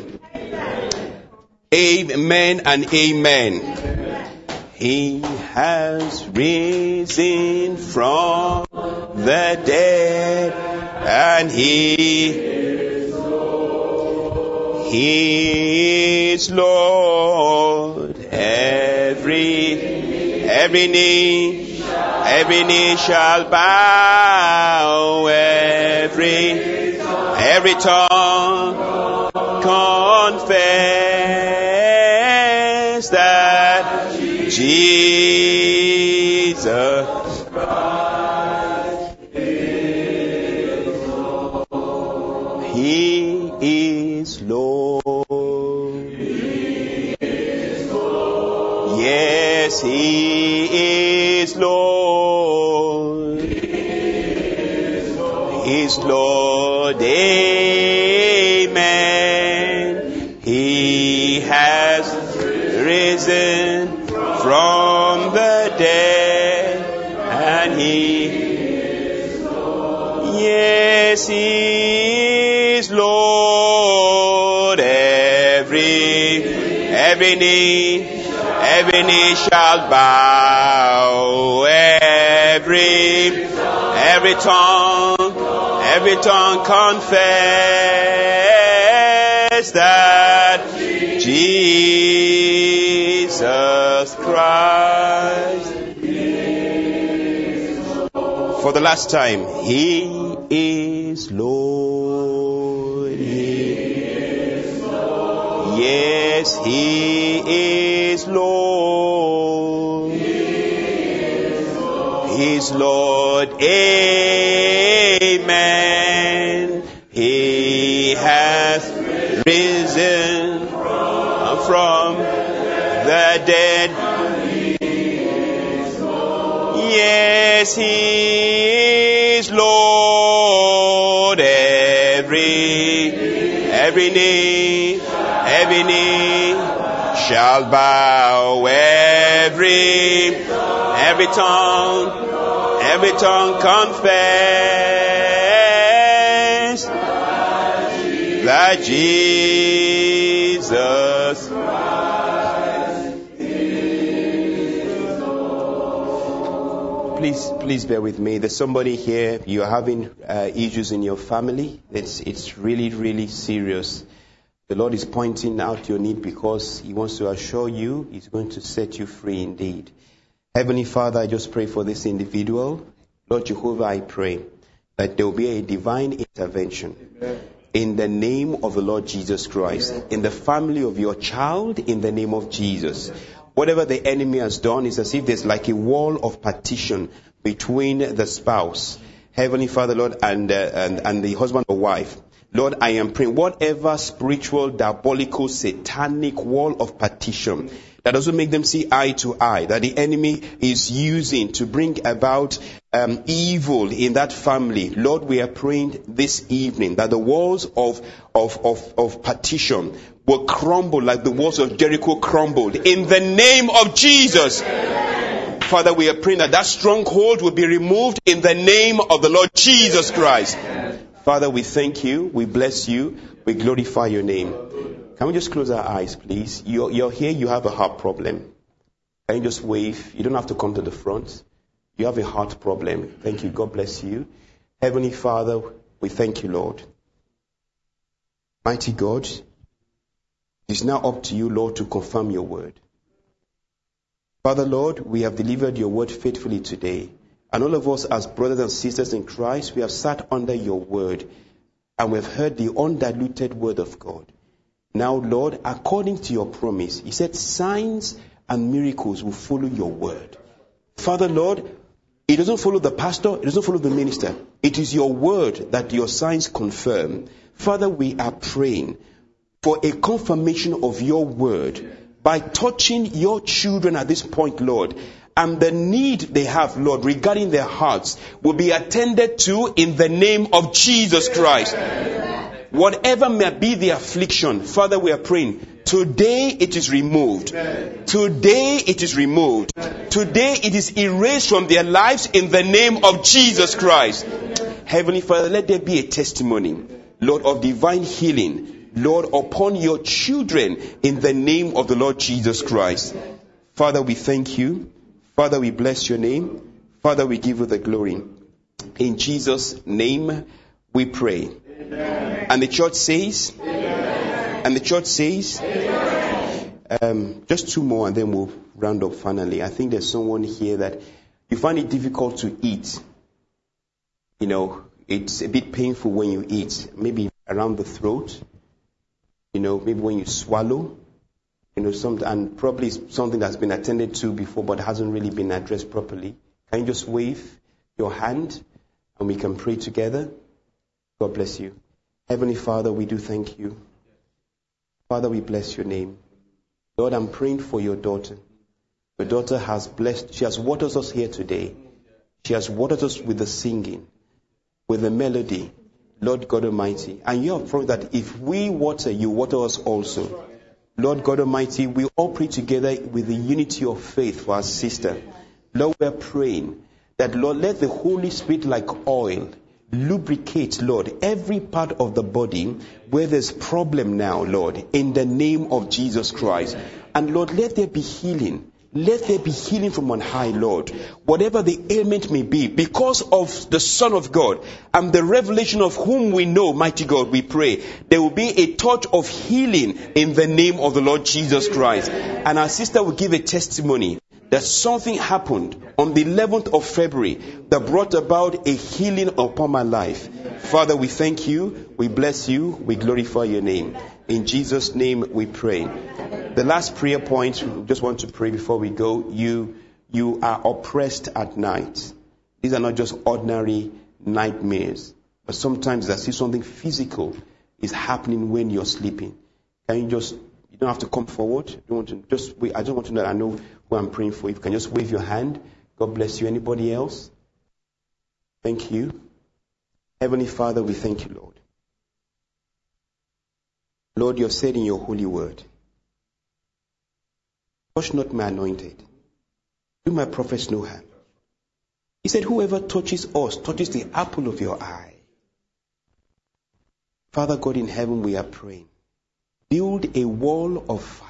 Amen and amen. He has risen from the dead, and He is Lord. Every knee shall bow, every tongue confess Jesus Christ is Lord. He is Lord. He is Lord. Yes, He is Lord. He is Lord. He's Lord. Amen. He has risen from the dead, and He is Lord. Yes, He is Lord. Every knee shall bow. Every tongue confess that Jesus Christ is Lord. For the last time, He is Lord. Yes, He is Lord. He's Lord. Amen. He has risen from the dead. Yes, He is Lord. Every knee shall bow. Every tongue confess that Jesus Christ is Lord. Please bear with me. There's somebody here, you're having issues in your family. It's really serious. The Lord is pointing out your need because He wants to assure you He's going to set you free indeed. Heavenly Father, I just pray for this individual. Lord Jehovah, I pray that there will be a divine intervention. Amen. In the name of the Lord Jesus Christ, in the family of your child, in the name of Jesus. Whatever the enemy has done is as if there's like a wall of partition between the spouse, Heavenly Father, Lord, and the husband or wife. Lord, I am praying, whatever spiritual, diabolical, satanic wall of partition that doesn't make them see eye to eye, that the enemy is using to bring about evil in that family. Lord, we are praying this evening that the walls of partition will crumble like the walls of Jericho crumbled. In the name of Jesus. Father, we are praying that stronghold will be removed in the name of the Lord Jesus Christ. Father, we thank you, we bless you, we glorify your name. Can we just close our eyes, please? You're here, you have a heart problem. Can you just wave? You don't have to come to the front. You have a heart problem. Thank you. God bless you. Heavenly Father, we thank you, Lord. Mighty God, it is now up to you, Lord, to confirm your word. Father, Lord, we have delivered your word faithfully today. And all of us as brothers and sisters in Christ, we have sat under your word and we have heard the undiluted word of God. Now, Lord, according to your promise, you said signs and miracles will follow your word. Father, Lord, it doesn't follow the pastor, it doesn't follow the minister. It is your word that your signs confirm. Father, we are praying for a confirmation of your word by touching your children at this point, Lord. And the need they have, Lord, regarding their hearts will be attended to in the name of Jesus Christ. Whatever may be the affliction, Father, we are praying, today it is removed. Today it is removed. Today it is erased from their lives in the name of Jesus Christ. Heavenly Father, let there be a testimony, Lord, of divine healing, Lord, upon your children in the name of the Lord Jesus Christ. Father, we thank you. Father, we bless your name. Father, we give you the glory. In Jesus' name we pray. Amen. And the church says, Amen. And the church says, just two more and then we'll round up finally. I think there's someone here that you find it difficult to eat. You know, it's a bit painful when you eat. Maybe around the throat. You know, maybe when you swallow. and probably something that's been attended to before but hasn't really been addressed properly. Can you just wave your hand and we can pray together? God bless you. Heavenly Father, we do thank you. Father, we bless your name. Lord, I'm praying for your daughter. Your daughter she has watered us here today. She has watered us with the singing, with the melody, Lord God Almighty. And you have promised that if we water, you water us also. Lord God Almighty, we all pray together with the unity of faith for our sister. Lord, we are praying that, Lord, let the Holy Spirit like oil lubricate, Lord, every part of the body where there's problem now, Lord, in the name of Jesus Christ. And Lord, let there be healing. Let there be healing from on high, Lord. Whatever the ailment may be, because of the Son of God and the revelation of whom we know, mighty God, we pray, there will be a touch of healing in the name of the Lord Jesus Christ. And our sister will give a testimony that something happened on the 11th of February that brought about a healing upon my life. Father, we thank you, we bless you, we glorify your name. In Jesus' name we pray. The last prayer point, we just want to pray before we go. You are oppressed at night. These are not just ordinary nightmares, but sometimes I see something physical is happening when you're sleeping. You don't have to come forward. I just want to know that I know who I'm praying for. If you can just wave your hand. God bless you. Anybody else? Thank you. Heavenly Father, we thank you, Lord. Lord, you have said in your holy word, touch not my anointed. Do my prophets no harm. He said, whoever touches us, touches the apple of your eye. Father God in heaven, we are praying. Build a wall of fire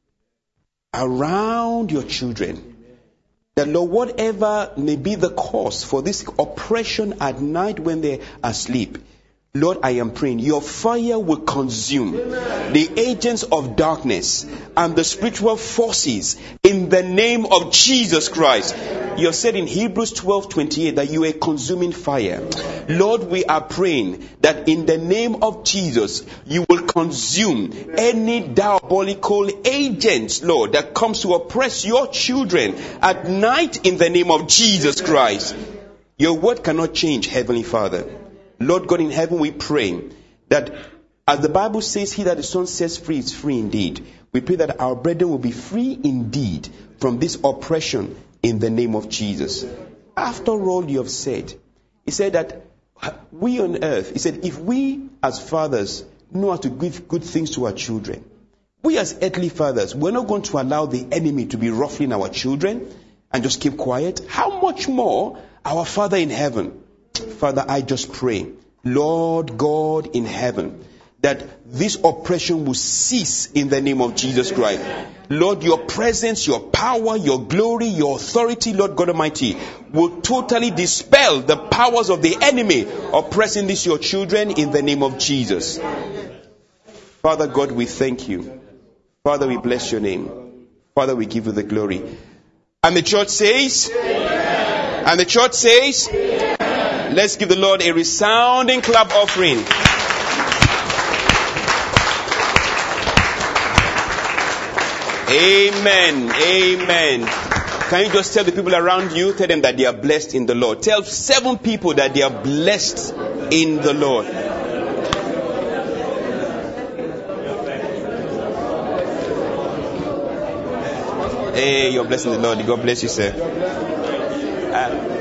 around your children. That, Lord, whatever may be the cause for this oppression at night when they are asleep, Lord, I am praying, your fire will consume the agents of darkness and the spiritual forces in the name of Jesus Christ. You have said in Hebrews 12:28 that you are a consuming fire. Lord, we are praying that in the name of Jesus, you will consume any diabolical agents, Lord, that comes to oppress your children at night in the name of Jesus Christ. Your word cannot change, Heavenly Father. Lord God in heaven, we pray that as the Bible says, he that the Son sets free is free indeed. We pray that our brethren will be free indeed from this oppression in the name of Jesus. After all you have said, he said that we on earth, he said, if we as fathers know how to give good things to our children, we as earthly fathers, we're not going to allow the enemy to be ruffling our children and just keep quiet. How much more our Father in heaven? Father, I just pray, Lord God in heaven, that this oppression will cease in the name of Jesus Christ. Lord, your presence, your power, your glory, your authority, Lord God Almighty, will totally dispel the powers of the enemy oppressing these your children in the name of Jesus. Father God, we thank you. Father, we bless your name. Father, we give you the glory. And the church says, Amen. And the church says, Amen. Let's give the Lord a resounding clap offering. Amen. Amen. Can you just tell the people around you, tell them that they are blessed in the Lord. Tell 7 people that they are blessed in the Lord. Hey, you're blessed in the Lord. God bless you, sir.